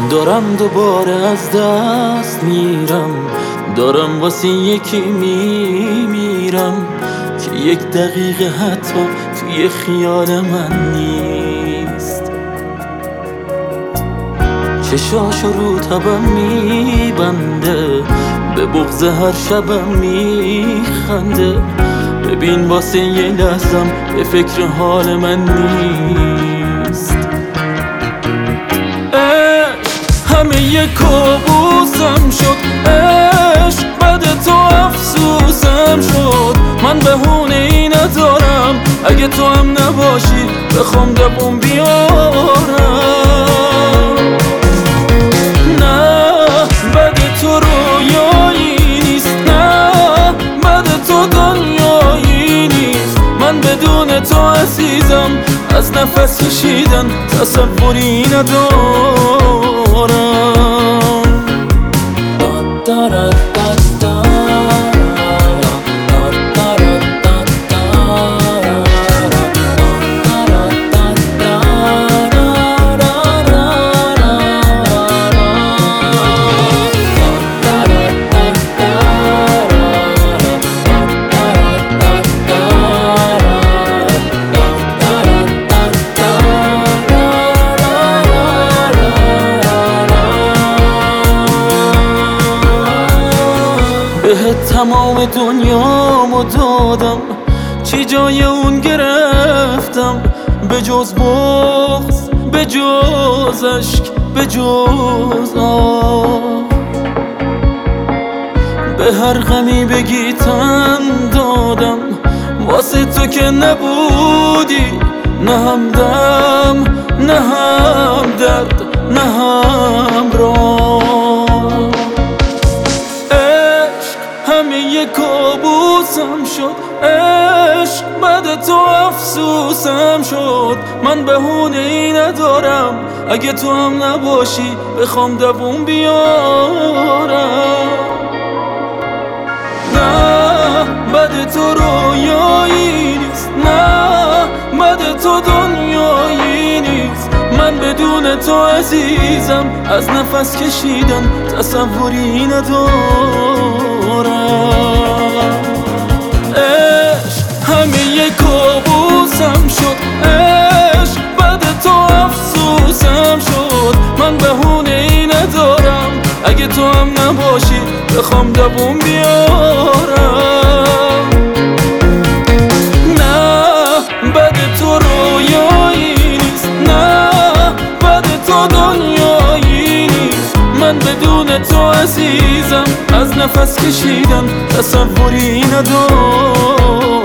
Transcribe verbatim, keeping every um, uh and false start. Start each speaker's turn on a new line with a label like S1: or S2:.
S1: دارم دوباره از دست میرم، دارم واسه یکی میمیرم که یک دقیقه حتی توی خیال من نیست. چشاشو رو تبم میبنده، به بغض هر شبم میخنده. ببین واسه یه لحظم به فکر حال من نیست. همه یه کابوسم شد عشق، بعد تو افسوسم شد. من بهونه ای ندارم اگه تو هم نباشی بخوام دووم بیارم. نه بعد تو رویایی نیست، نه بعد تو دنیایی نیست. من بدون تو عزیزم از نفس کشیدن تصوری ندارم. بهت تمام دنیامو دادم، چی جای اون گرفتم؟ به جز بغض، به جز عشق، به جز آه. به هر غمی بگی تن دادم، واسه تو که نبودی. نه هم دم، نه هم درد، نه هم راه. همه یه کابوسم شد عشق، بعد تو افسوسم شد. من بهونه ای ندارم اگه تو هم نباشی بخوام دووم بیارم. نه بعد تو رویایی نیست، نه بعد تو دنیایی نیست. من بدون تو عزیزم از نفس کشیدن تصوری ندارم. عشق همه یه کابوسم شد عشق، بعد تو افسوسم شد. من بهونه ای ندارم اگه تو هم نباشی بخوام دووم بیارم. نه بعد تو رویایی نیست، نه بعد تو دنیایی نیست. من بدون تو عزیزم از نفس کشیدن تصوری ندارم.